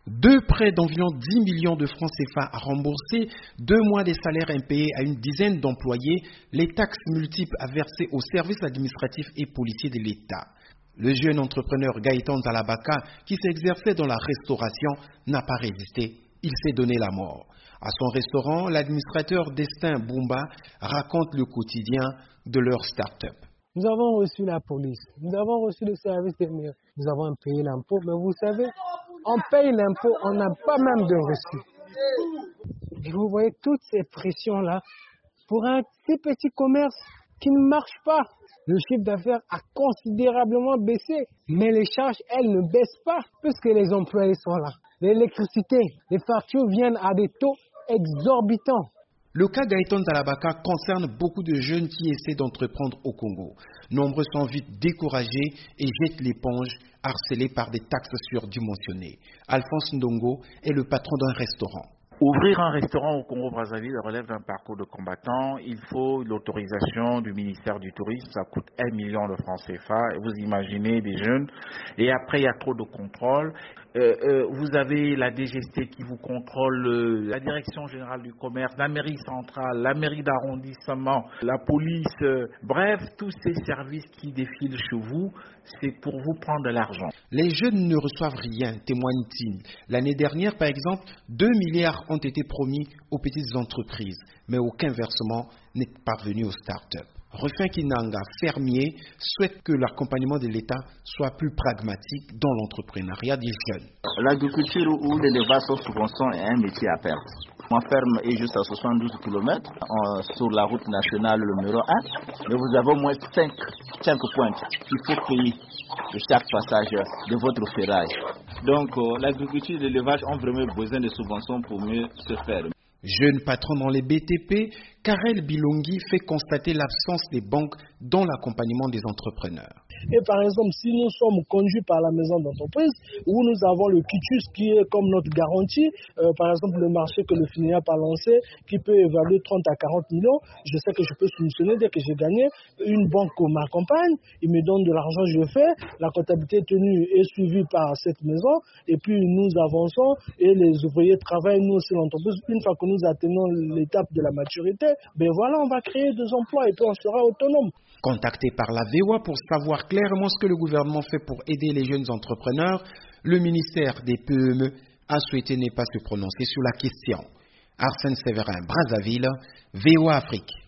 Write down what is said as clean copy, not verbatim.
Deux prêts d'environ 10 millions de francs CFA à rembourser, 2 mois des salaires impayés à une dizaine d'employés, les taxes multiples à verser aux services administratifs et policiers de l'État. Le jeune entrepreneur Gaëtan Zalabaka, qui s'exerçait dans la restauration, n'a pas résisté. Il s'est donné la mort. À son restaurant, l'administrateur Destin Boumba raconte le quotidien de leur start-up. Nous avons reçu la police, nous avons reçu le service des mairies, nous avons payé l'impôt, mais vous savez, on paye l'impôt, on n'a pas même de reçu. Et vous voyez toutes ces pressions-là pour un si petit commerce qui ne marche pas. Le chiffre d'affaires a considérablement baissé, mais les charges, elles ne baissent pas puisque les employés sont là. L'électricité, les factures viennent à des taux exorbitants. Le cas Gaëtan Zalabaka concerne beaucoup de jeunes qui essaient d'entreprendre au Congo. Nombreux sont vite découragés et jettent l'éponge, harcelés par des taxes surdimensionnées. Alphonse Ndongo est le patron d'un restaurant. Ouvrir un restaurant au Congo-Brazzaville relève d'un parcours de combattant. Il faut l'autorisation du ministère du Tourisme. Ça coûte 1 million de francs CFA. Vous imaginez des jeunes. Et après, il y a trop de contrôle. Vous avez la DGST qui vous contrôle, la Direction Générale du Commerce, la mairie centrale, la mairie d'arrondissement, la police. Bref, tous ces services qui défilent chez vous, c'est pour vous prendre de l'argent. Les jeunes ne reçoivent rien, témoigne-t-il. L'année dernière, par exemple, 2 milliards ont été promis aux petites entreprises, mais aucun versement n'est parvenu aux start-up. Rufin Kinanga, fermier, souhaite que l'accompagnement de l'État soit plus pragmatique dans l'entrepreneuriat des jeunes. L'agriculture ou l'élevage sans subvention est un métier à perte. Ma ferme est juste à 72 km sur la route nationale numéro 1, mais vous avez au moins 5 pointes qu'il faut payer de chaque passage de votre ferraille. Donc l'agriculture et l'élevage ont vraiment besoin de subventions pour mieux se faire. Jeune patron dans les BTP, Karel Bilongi fait constater l'absence des banques dans l'accompagnement des entrepreneurs. Et par exemple, si nous sommes conduits par la maison d'entreprise, où nous avons le quitus qui est comme notre garantie, par exemple le marché que le FINEAP a lancé, qui peut évaluer 30 à 40 millions, je sais que je peux solutionner dès que j'ai gagné. Une banque m'accompagne, il me donne de l'argent, je fais, la comptabilité tenue est suivie par cette maison, et puis nous avançons, et les ouvriers travaillent, nous aussi l'entreprise. Une fois que nous atteignons l'étape de la maturité, ben voilà, on va créer des emplois et puis on sera autonome. Contacté par la VOA pour savoir clairement ce que le gouvernement fait pour aider les jeunes entrepreneurs, le ministère des PME a souhaité ne pas se prononcer sur la question. Arsène Séverin, Brazzaville, VOA Afrique.